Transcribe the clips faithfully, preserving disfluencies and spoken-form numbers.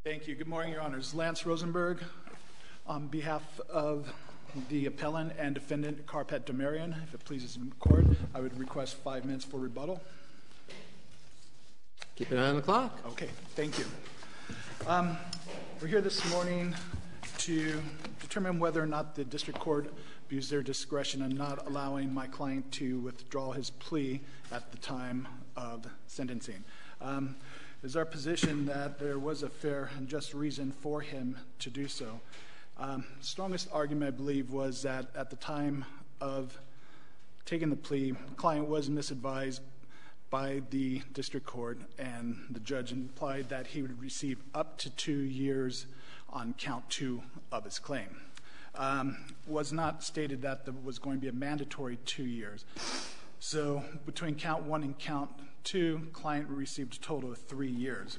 Thank you. Good morning, Your Honors. Lance Rosenberg, on behalf of the appellant and defendant Karpet Demirian, if it pleases the court, I would request five minutes for rebuttal. Keep an eye on the clock. Okay, thank you. Um, we're here this morning to determine whether or not the district court abused their discretion in not allowing my client to withdraw his plea at the time of sentencing. Um, It is our position that there was a fair and just reason for him to do so. Um, strongest argument, I believe, was that at the time of taking the plea, the client was misadvised by the district court, and the judge implied that he would receive up to two years on count two of his claim. Um, was not stated that there was going to be a mandatory two years. So between count one and count two, client received a total of three years.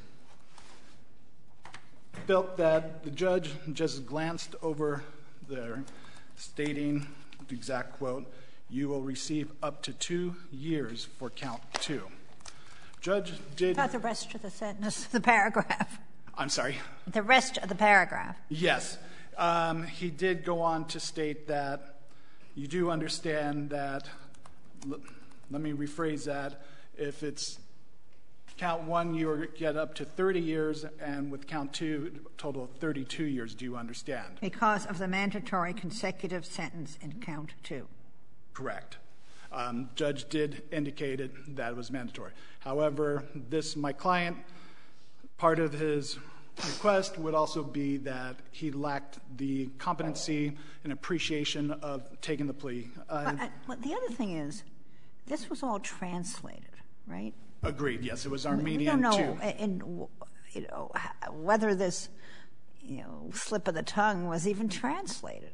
Felt that the judge just glanced over there, stating the exact quote, "You will receive up to two years for count two." Judge did. About the rest of the sentence, the paragraph. I'm sorry. The rest of the paragraph. Yes, um, he did go on to state that you do understand that. Let me rephrase that. If it's count one, you get up to thirty years, and with count two, a total of thirty-two years. Do you understand? Because of the mandatory consecutive sentence in count two. Correct. Um, judge did indicate it, that it was mandatory. However, this, my client, part of his request would also be that he lacked the competency and appreciation of taking the plea. Uh, but, but the other thing is, this was all translated, right? Agreed. Yes, it was Armenian we don't know too. In, you know, whether this, you know, slip of the tongue was even translated.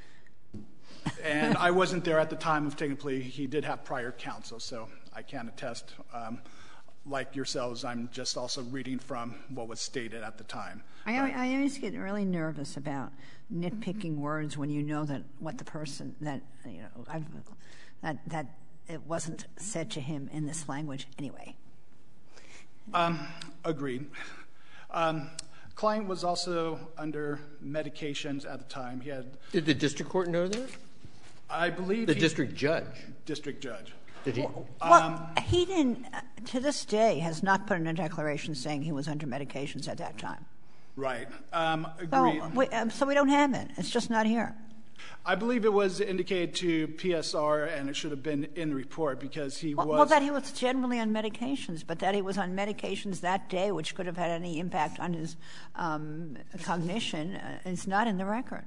And I wasn't there at the time of taking the plea. He did have prior counsel, so I can attest. Um, like yourselves, I'm just also reading from what was stated at the time. I, I always get really nervous about nitpicking words when you know that what the person that you know I've, that that. It wasn't said to him in this language anyway. Um, agreed. Um, client was also under medications at the time. He had. Did the district court know that? I believe the he, district judge. District judge. Did he? Well, um, he didn't. Uh, to this day, has not put in a declaration saying he was under medications at that time. Right. Um, agreed. So we, um, so we don't have it. It's just not here. I believe it was indicated to P S R, and it should have been in the report because he well, was. Well, that he was generally on medications, but that he was on medications that day, which could have had any impact on his um, cognition, uh, is not in the record.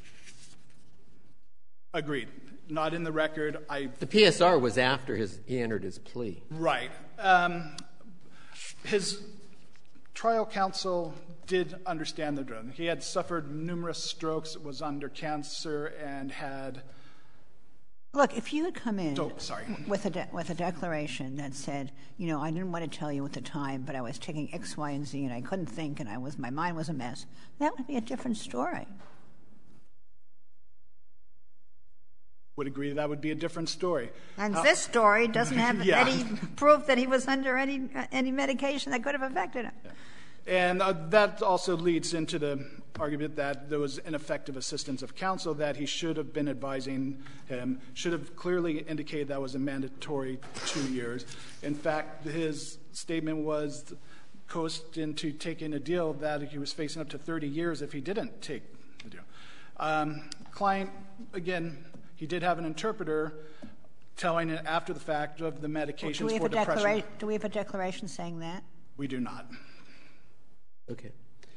Agreed. Not in the record. I. The P S R was after his he entered his plea. Right. Um, his trial counsel did understand the drug. He had suffered numerous strokes, was under cancer, and had. Look, if you had come in oh, sorry. with a de- with a declaration that said, you know, I didn't want to tell you at the time, but I was taking X, Y, and Z, and I couldn't think, and I was my mind was a mess, that would be a different story. Would agree that would be a different story. And uh, this story doesn't have yeah. any proof that he was under any uh, any medication that could have affected him. Yeah. And uh, that also leads into the argument that there was ineffective assistance of counsel, that he should have been advising him, should have clearly indicated that was a mandatory two years. In fact, his statement was coerced into taking a deal that he was facing up to thirty years if he didn't take the deal. Um, client, again, he did have an interpreter telling it after the fact of the medications well, do we for have a depression. Declara- do we have a declaration saying that? We do not. Okay.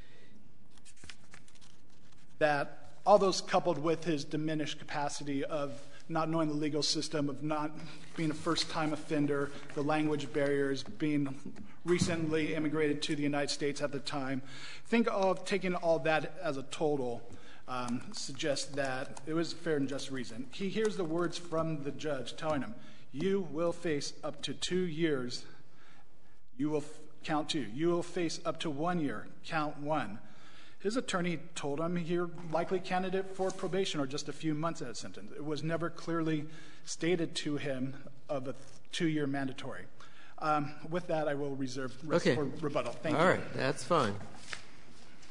That all those coupled with his diminished capacity of not knowing the legal system, of not being a first-time offender, the language barriers, being recently immigrated to the United States at the time, think of taking all that as a total um, suggests that it was a fair and just reason. He hears the words from the judge telling him, you will face up to two years, you will f- count two. You will face up to one year, count one. His attorney told him you're likely candidate for probation or just a few months at a sentence. It was never clearly stated to him of a two-year mandatory. Um, with that, I will reserve rest okay. for rebuttal. Thank All you. All right, that's fine.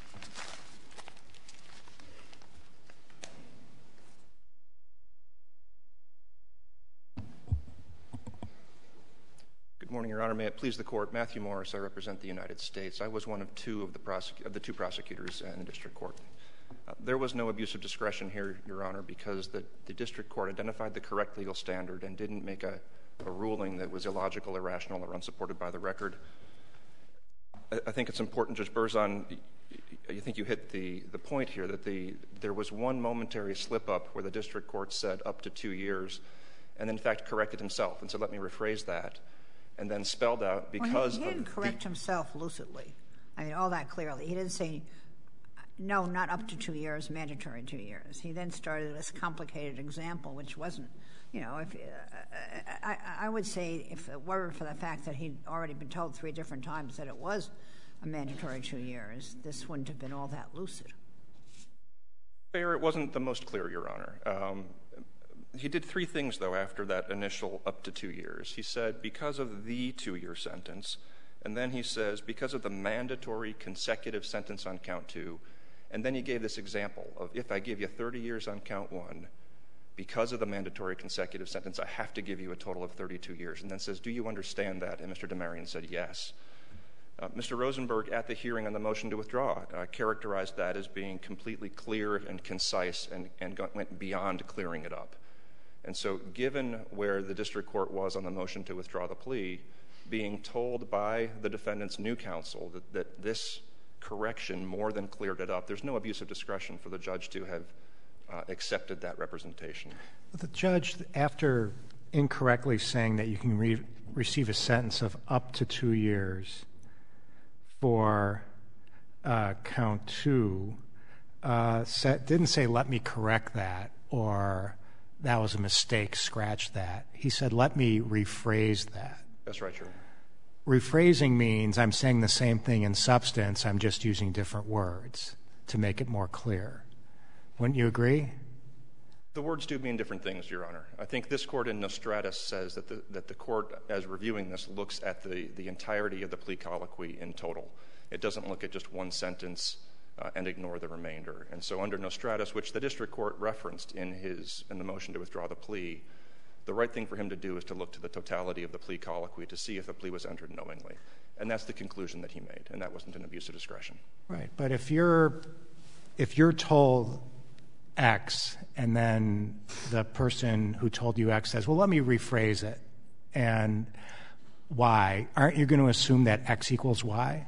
Your Honor. May it please the Court. Matthew Morris. I represent the United States. I was one of two of the, prosec- of the two prosecutors in the district court. Uh, there was no abuse of discretion here, Your Honor, because the, the district court identified the correct legal standard and didn't make a, a ruling that was illogical, irrational, or unsupported by the record. I, I think it's important, Judge Berzon, I think you hit the, the point here that the, there was one momentary slip-up where the district court said up to two years and in fact corrected himself and said, let me rephrase that, and then spelled out because well, he, he didn't of correct the, himself lucidly. I mean, all that clearly. He didn't say, no, not up to two years, mandatory two years. He then started this complicated example, which wasn't, you know, if uh, I, I would say if it weren't for the fact that he'd already been told three different times that it was a mandatory two years, this wouldn't have been all that lucid. Fair, it wasn't the most clear, Your Honor. Um, he did three things, though, after that initial up to two years. He said, because of the two-year sentence, and then he says, because of the mandatory consecutive sentence on count two, and then he gave this example of, if I give you thirty years on count one, because of the mandatory consecutive sentence, I have to give you a total of thirty-two years. And then says, do you understand that? And Mister DeMarion said, yes. Uh, Mister Rosenberg, at the hearing on the motion to withdraw, uh, characterized that as being completely clear and concise and, and got, went beyond clearing it up. And so given where the district court was on the motion to withdraw the plea, being told by the defendant's new counsel that, that this correction more than cleared it up, there's no abuse of discretion for the judge to have uh, accepted that representation. The judge, after incorrectly saying that you can re- receive a sentence of up to two years for uh, count two, uh, set, didn't say, let me correct that, or that was a mistake, scratch that. He said, let me rephrase that. That's right, Your Honor. Rephrasing means I'm saying the same thing in substance, I'm just using different words to make it more clear. Wouldn't you agree? The words do mean different things, Your Honor. I think this court in Nostratus says that the, that the court, as reviewing this, looks at the, the entirety of the plea colloquy in total. It doesn't look at just one sentence uh, and ignore the remainder. And so under Nostratus, which the district court referenced in his in the motion to withdraw the plea, the right thing for him to do is to look to the totality of the plea colloquy to see if the plea was entered knowingly. And that's the conclusion that he made, and that wasn't an abuse of discretion. Right, but if you're if you're told X, and then the person who told you X says, well, let me rephrase it, and Y, aren't you going to assume that X equals Y?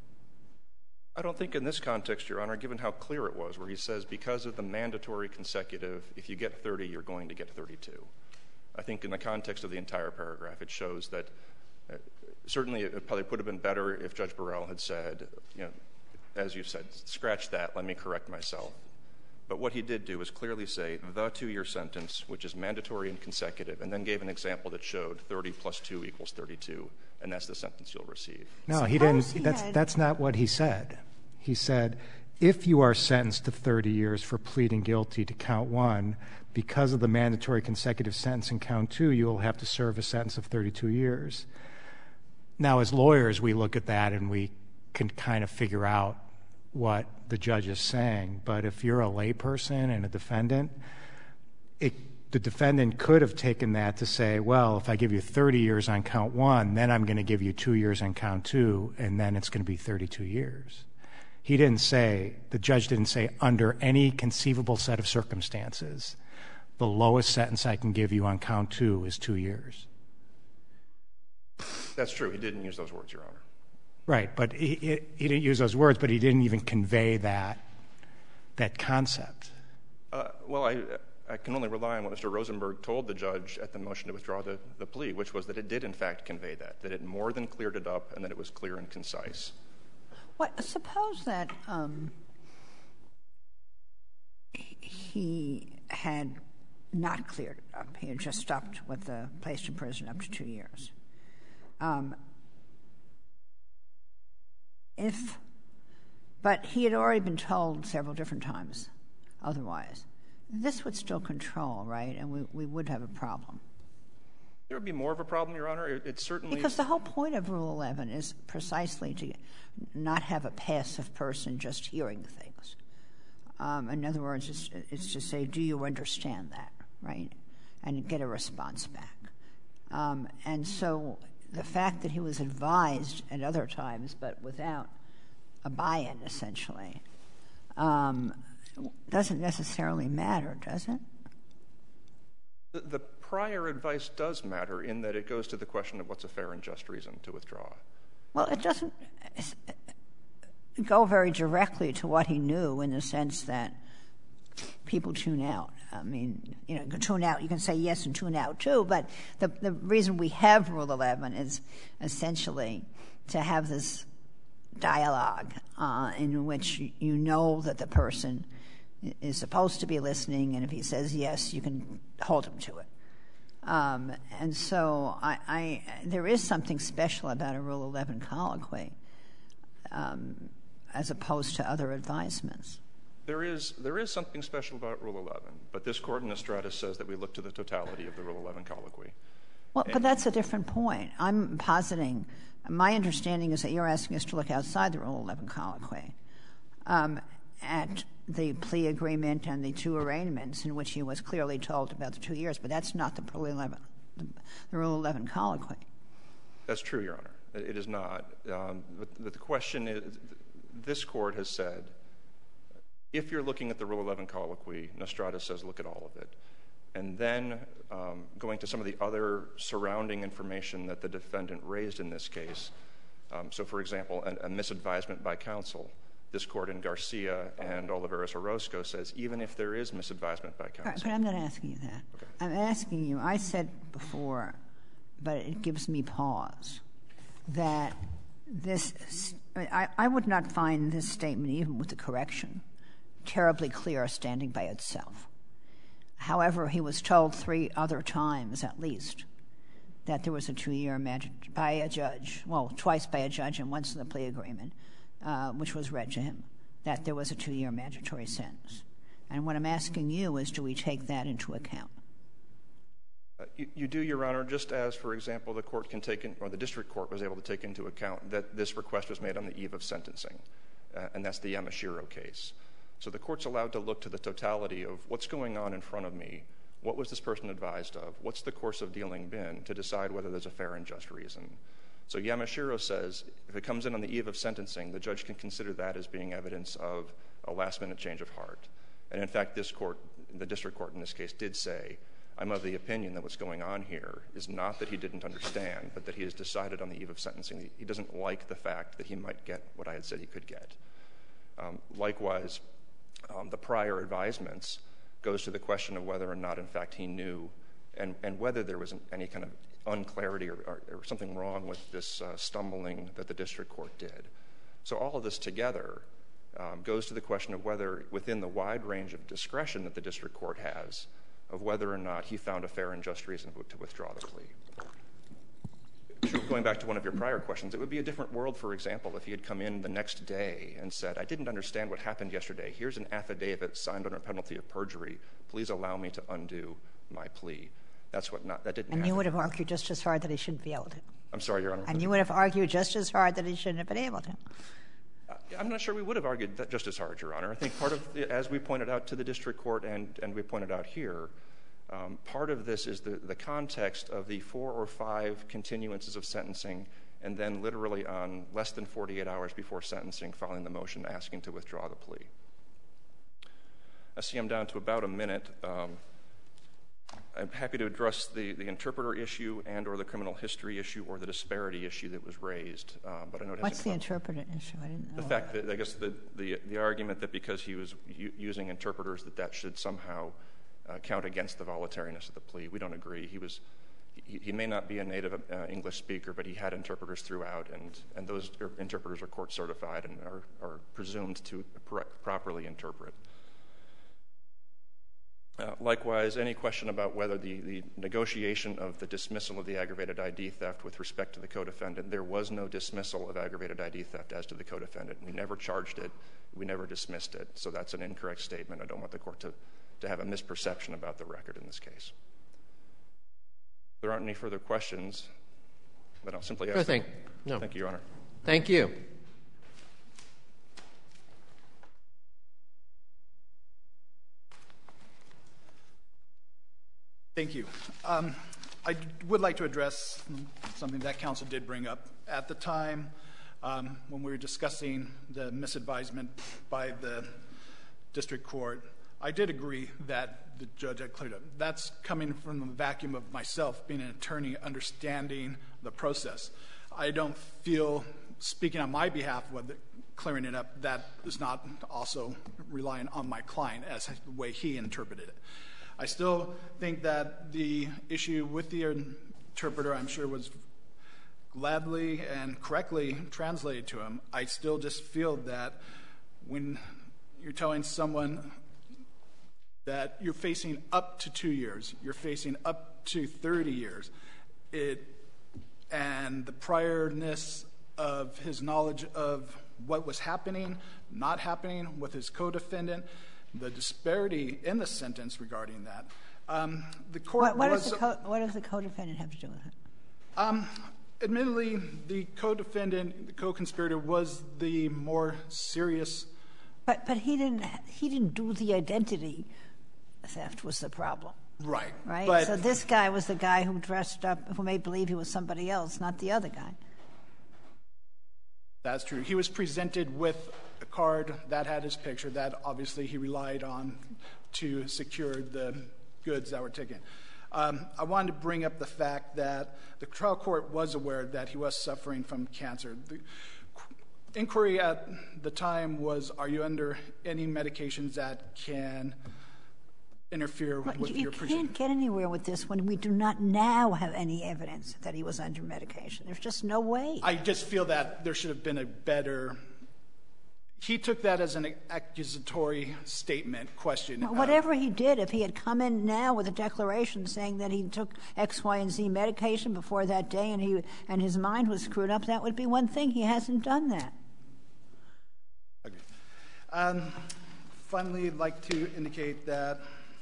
I don't think in this context, Your Honor, given how clear it was, where he says because of the mandatory consecutive, if you get thirty, you're going to get thirty-two. I think in the context of the entire paragraph, it shows that uh, certainly it probably would have been better if Judge Burrell had said, you know, as you said, scratch that, let me correct myself. But what he did do was clearly say the two-year sentence, which is mandatory and consecutive, and then gave an example that showed thirty plus two equals thirty-two, and that's the sentence you'll receive. No, he didn't. That's, that's not what he said. He said, if you are sentenced to thirty years for pleading guilty to count one, because of the mandatory consecutive sentence in count two, you will have to serve a sentence of thirty-two years. Now, as lawyers, we look at that and we can kind of figure out what the judge is saying. But if you're a layperson and a defendant, it, the defendant could have taken that to say, well, if I give you thirty years on count one, then I'm going to give you two years on count two, and then it's going to be thirty-two years. He didn't say, the judge didn't say, under any conceivable set of circumstances, the lowest sentence I can give you on count two is two years. That's true. He didn't use those words, Your Honor. Right, but he, he, he didn't use those words, but he didn't even convey that that concept. Uh, well, I, I can only rely on what Mister Rosenberg told the judge at the motion to withdraw the, the plea, which was that it did, in fact, convey that, that it more than cleared it up and that it was clear and concise. What, suppose that um, he had not cleared it up. He had just stopped with the placed in prison up to two years. Um, if, but he had already been told several different times otherwise. This would still control, right? And we, we would have a problem. There would be more of a problem, Your Honor. It, it certainly... Because the whole point of Rule eleven is precisely to not have a passive person just hearing things. Um, in other words, it's, it's to say, do you understand that, right? And get a response back. Um, and so the fact that he was advised at other times, but without a buy-in, essentially, um, doesn't necessarily matter, does it? The, the prior advice does matter in that it goes to the question of what's a fair and just reason to withdraw. Well, it doesn't go very directly to what he knew in the sense that people tune out. I mean, you know, tune out, you can say yes and tune out too, but the, the reason we have Rule eleven is essentially to have this dialogue uh, in which you know that the person is supposed to be listening, and if he says yes, you can hold him to it. Um, and so I, I, there is something special about a Rule eleven colloquy um, as opposed to other advisements. There is there is something special about Rule eleven, but this Court in Estrada says that we look to the totality of the Rule eleven colloquy. Well, and but that's a different point. I'm positing, my understanding is that you're asking us to look outside the Rule eleven colloquy um, at the plea agreement and the two arraignments in which he was clearly told about the two years, but that's not the Rule eleven, the, the Rule eleven colloquy. That's true, Your Honor. It is not. Um, but, but the question is, this Court has said, if you're looking at the Rule eleven colloquy, Estrada says look at all of it. And then um, going to some of the other surrounding information that the defendant raised in this case. Um, so, for example, a, a misadvisement by counsel. This Court in Garcia and Oliveros Orozco says even if there is misadvisement by counsel. Right, but I'm not asking you that. Okay. I'm asking you, I said before, but it gives me pause, that this, I, I would not find this statement, even with the correction, terribly clear standing by itself. However, he was told three other times at least that there was a two-year magic by a judge, well, twice by a judge and once in the plea agreement, uh, which was read to him, that there was a two-year mandatory sentence. And what I'm asking you is, do we take that into account? Uh, you, you do, Your Honor, just as, for example, the court can take in, or the district court was able to take into account that this request was made on the eve of sentencing, uh, and that's the Yamashiro case. So the court's allowed to look to the totality of what's going on in front of me, what was this person advised of, what's the course of dealing been, to decide whether there's a fair and just reason. So Yamashiro says if it comes in on the eve of sentencing, the judge can consider that as being evidence of a last-minute change of heart. And in fact, this court, the district court in this case, did say, I'm of the opinion that what's going on here is not that he didn't understand, but that he has decided on the eve of sentencing he doesn't like the fact that he might get what I had said he could get. Um, likewise, um, the prior advisements goes to the question of whether or not, in fact, he knew and, and whether there was any kind of unclarity or, or, or something wrong with this uh, stumbling that the district court did. So all of this together um, goes to the question of whether, within the wide range of discretion that the district court has, of whether or not he found a fair and just reason to withdraw the plea. Going back to one of your prior questions, it would be a different world, for example, if he had come in the next day and said, I didn't understand what happened yesterday. Here's an affidavit signed under penalty of perjury. Please allow me to undo my plea. That's what not, that didn't and happen. you would have argued just as hard that he shouldn't be able to. I'm sorry, Your Honor. And you would have argued just as hard that he shouldn't have been able to. Uh, I'm not sure we would have argued that just as hard, Your Honor. I think part of, the, as we pointed out to the district court and, and we pointed out here, Um, part of this is the, the context of the four or five continuances of sentencing and then literally on less than forty-eight hours before sentencing filing the motion asking to withdraw the plea. I see I'm down to about a minute. Um, I'm happy to address the, the interpreter issue and or the criminal history issue or the disparity issue that was raised. Um, but I know it What's the come. interpreter issue? I didn't know. The fact that, I guess, the, the, the argument that because he was u using interpreters that that should somehow Uh, count against the voluntariness of the plea. We don't agree. He was, he, he may not be a native uh, English speaker, but he had interpreters throughout, and, and those er, interpreters are court certified and are, are presumed to pr properly interpret. Uh, likewise, any question about whether the, the negotiation of the dismissal of the aggravated I D theft with respect to the co-defendant, there was no dismissal of aggravated I D theft as to the co-defendant. We never charged it. We never dismissed it. So that's an incorrect statement. I don't want the court to to have a misperception about the record in this case. If there aren't any further questions, then I'll simply ask. Sure thing. No. Thank you, Your Honor. Thank you. Thank you. Um, I would like to address something that counsel did bring up. At the time, um, when we were discussing the misadvisement by the district court, I did agree that the judge had cleared up. That's coming from the vacuum of myself being an attorney, understanding the process. I don't feel, speaking on my behalf, whether clearing it up, that is not also relying on my client as the way he interpreted it. I still think that the issue with the interpreter, I'm sure, was gladly and correctly translated to him. I still just feel that when you're telling someone that you're facing up to two years, you're facing up to thirty years, it, and the priorness of his knowledge of what was happening, not happening with his co-defendant, the disparity in the sentence regarding that. Um, the court what, what, was, does the co- what does the co-defendant have to do with it? Um, admittedly, the co-defendant, the co-conspirator, was the more serious. But but he didn't he didn't do the identity theft was the problem. Right. Right? But so this guy was the guy who dressed up, who made believe he was somebody else, not the other guy. That's true. He was presented with a card that had his picture that obviously he relied on to secure the goods that were taken. Um, I wanted to bring up the fact that the trial court was aware that he was suffering from cancer. The inquiry at the time was, are you under any medications that can interfere Well, with you your can't procedure? get anywhere with this when we do not now have any evidence that he was under medication. There's just no way. I just feel that there should have been a better. He took that as an accusatory statement question. Well, whatever he did, if he had come in now with a declaration saying that he took X, Y, and Z medication before that day and he and his mind was screwed up, that would be one thing. He hasn't done that. Okay. Um, finally, I'd like to indicate that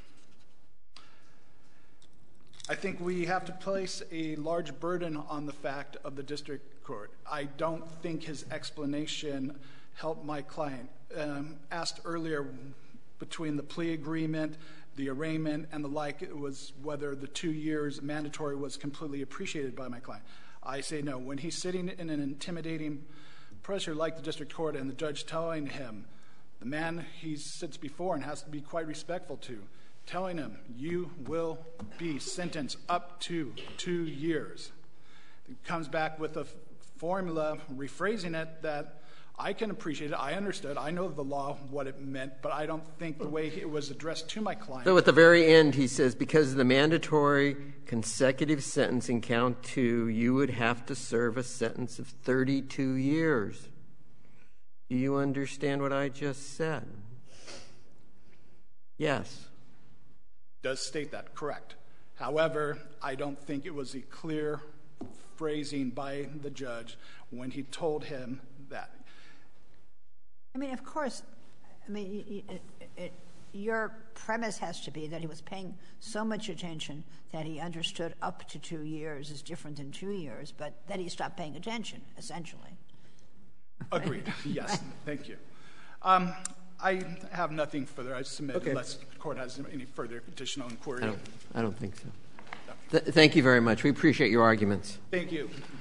I think we have to place a large burden on the fact of the district court. I don't think his explanation helped my client. Um, asked earlier, between the plea agreement, the arraignment, and the like, it was whether the two years mandatory was completely appreciated by my client. I say no. When he's sitting in an intimidating pressure like the district court and the judge telling him, the man he sits before and has to be quite respectful to, telling him, you will be sentenced up to two years. It comes back with a formula, rephrasing it, that I can appreciate it. I understood. I know the law, what it meant, but I don't think the way it was addressed to my client. So at the very end, he says, because of the mandatory consecutive sentence in count two, you would have to serve a sentence of thirty-two years. Do you understand what I just said? Yes. Does state that, correct. However, I don't think it was a clear phrasing by the judge when he told him that. I mean, of course, I mean, it, it, your premise has to be that he was paying so much attention that he understood up to two years is different than two years, but that he stopped paying attention, essentially. Agreed. Yes. Thank you. Um, I have nothing further. I submit Okay. unless the court has any further additional inquiry. I don't, I don't think so. Th- thank you very much. We appreciate your arguments. Thank you.